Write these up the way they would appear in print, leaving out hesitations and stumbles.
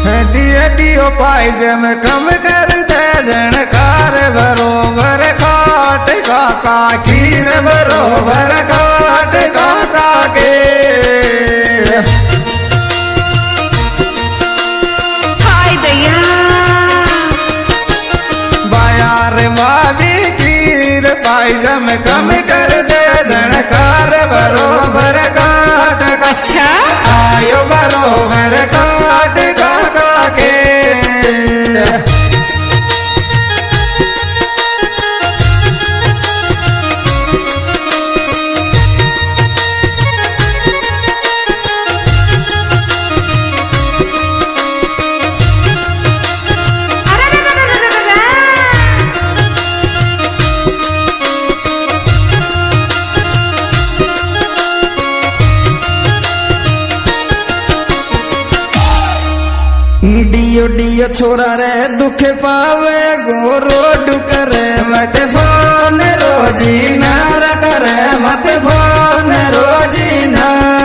Deo deo पाइजे में कम कर दे जनकार बरोबर खाट काका की रे बरोबर खाट काका के हाय दैया बायार भाभी की रे पाइजे में कम कर दे जनकार बरोबर खाट का अच्छा आयो बरोबर खाट काका के डियो डियो छोरा रे दुख पावे गोरो डुकरे मत फोन रोजीना करे मत फोन रोजीना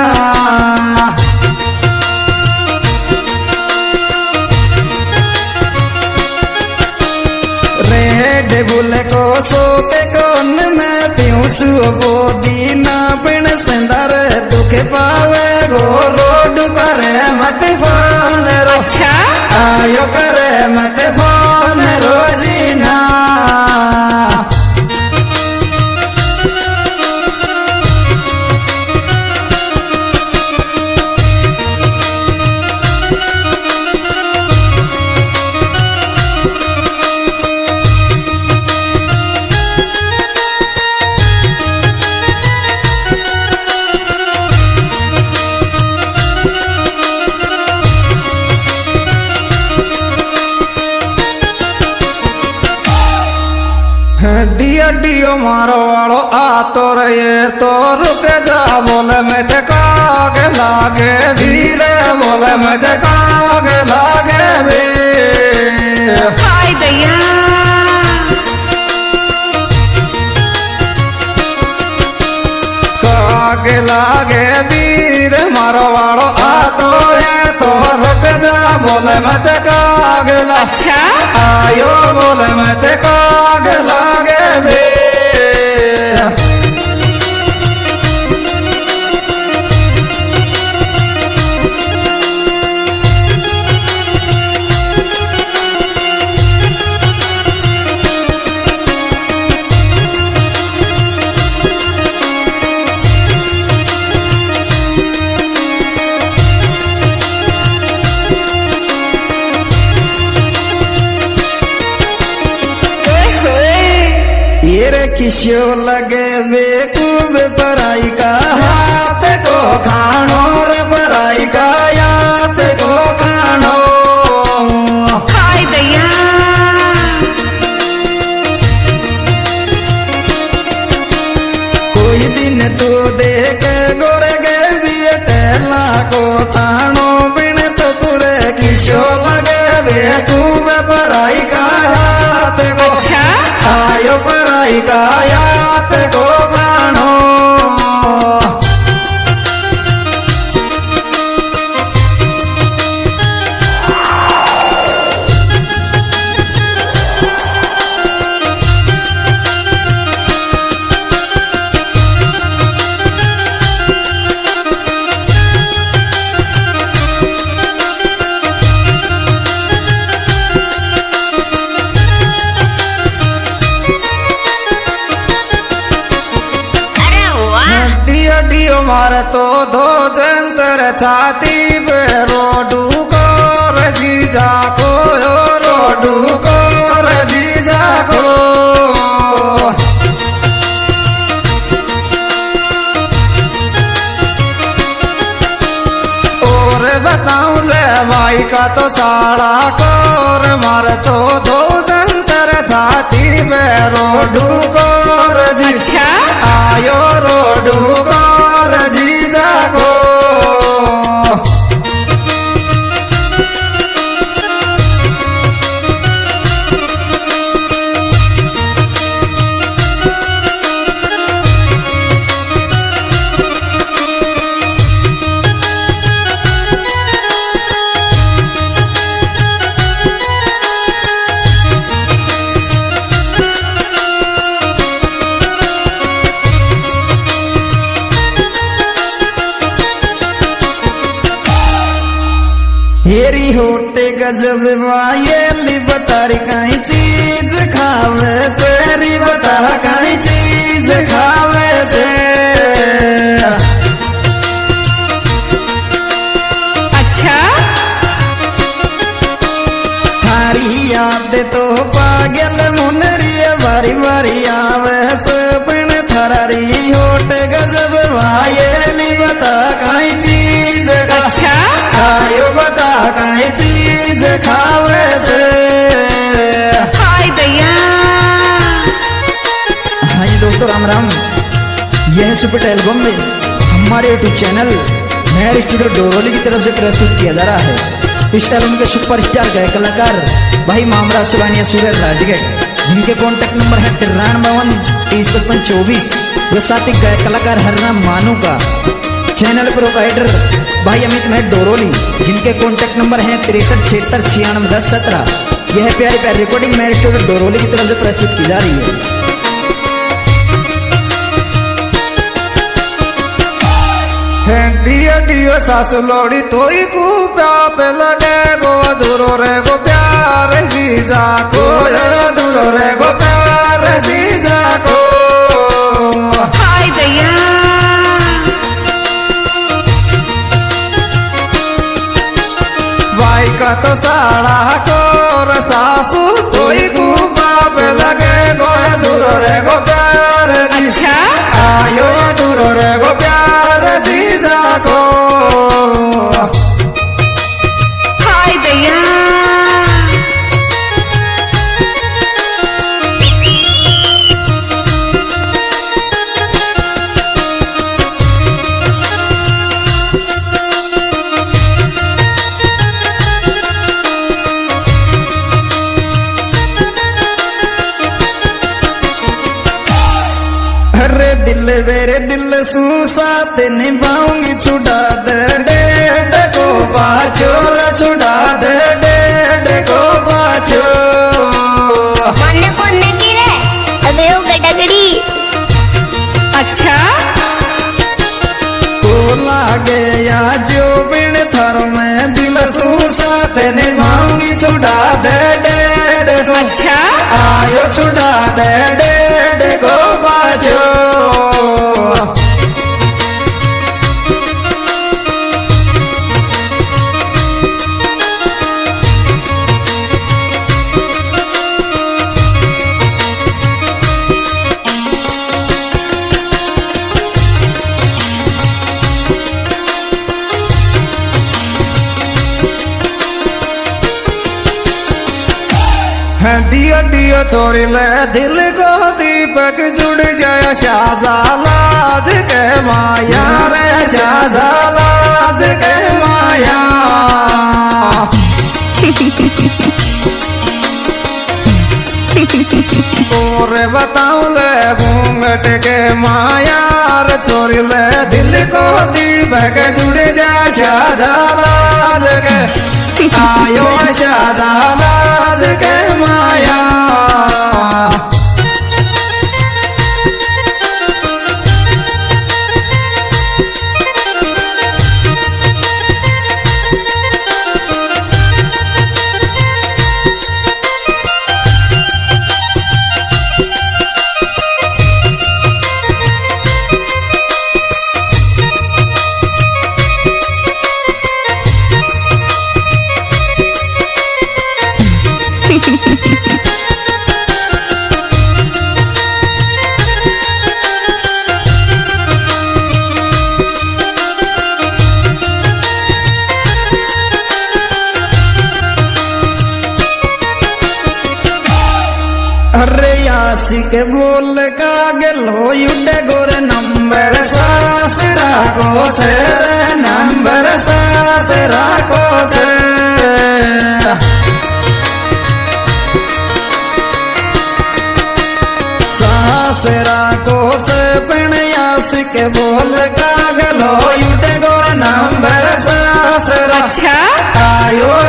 रेड बुल को सो के कोन में प्यूसु बोदीना बिन संदर दुख पावे गोरो डुकरे मत फोन अच्छा आयो करे मत फोन रोजीना डियो डियो मारो वालो आ तो रहे तो रुक जा बोले मैं ते काग लागे वीर बोले मैं ते काग लागे वे हाय दैया काग लागे वीर मारो वालो आ तो रे तो रुक जा बोले मैं ते काग ला अच्छा आयो बोले मैं ते काग लागे वे ये रे किस्यो लगे बेकूब पराई का हाथ को खानो रे पराई का याद को खानो हाय दैया कोई दिन तू देख गोरे गे बेटला को तानो बिन तो तुरे किस्यो लगे बेकूब पराई का हाथ को अच्छा आयो पराई का याद को खानो डियो डियो मारे तो दो जंतर छाती पे रोडू को रजीजा को रोडू को रजीजा को और बताऊं ले भाई का तो साड़ा को मारे तो दो जंतर छाती पे रोडू को अच्छा आयो रोडू को रजीजा को हेरी होटे गजब वायली बतारी कई चीज खावे चेरी बता कई चीज खावे छे। अच्छा थारी याद तो पागल मुनरी बारी बारी आवे सपन थरारी होटे गजब वायली बता कई चीज अच्छा आयो बता कई चीज खावे छे। हाय दैया। हाँ जी दोस्तों राम राम। यह सुपर एल्बम में हमारे YouTube channel Mehar studio Doroli की तरफ से प्रस्तुत किया जा रहा है। इस एल्बम के सुपरस्टार गायक कलाकार भाई मामरा सुरानिया सूरज राजगढ़, जिनके कॉन्टैक्ट नंबर है 9352305524। व साथ ही गायक कलाकार हरनाम मानू का चैनल प्रोप्राइटर भाई अमित महर डोरोली, जिनके कॉन्टैक्ट नंबर हैं 6376961017। यह प्यारी प्यारी रिकॉर्डिंग मेहर स्टूडियो डोरोली की तरफ से प्रस्तुत की जा रही है। डियो डियो सास लोड़ी तोई को प्याप लगे गो अधूरो रे गो प्यार जीजा को अधूरो रे गो प्यार जीजा को। हाय दैया। भाई का तो साड़ा को सासू तोई को प्याप लगे गो अधूरो रे गो प्यार अच्छा आयो अधूरो रे गो प्यार जीजा को। हाय दैया। अरे दिल मेरे दिल सू साथ निभाऊंगी छुड़ा दे डेढ़ को बाचो रे छुड़ा दे डेढ़ को बाचो। मन को नदी रे अबे वो गडगड़ी। अच्छा को लागे या जो बिन थर में दिल सू साथ निभाऊंगी छुड़ा दे डेढ़ को। अच्छा आयो छुड़ा दे डेढ़ को बाचो। डियो डियो चोरी ले दिल को दीपक जुड़ जाए शाहजालाज के माया रे शाहजालाज के माया। और बताऊं ले घूंघट के माया रे चोरी ले दिल को दीपक जुड़ जाए शाहजालाज के आयो शाहजालाज के माया। अरे यासिक बोल का गलो युडे गोर नंबर सास राखो छे रे नंबर सास राखो छे। सास राखो छे पण यासिक बोल का गलो युडे गोर नंबर सास राखो। अच्छा आयो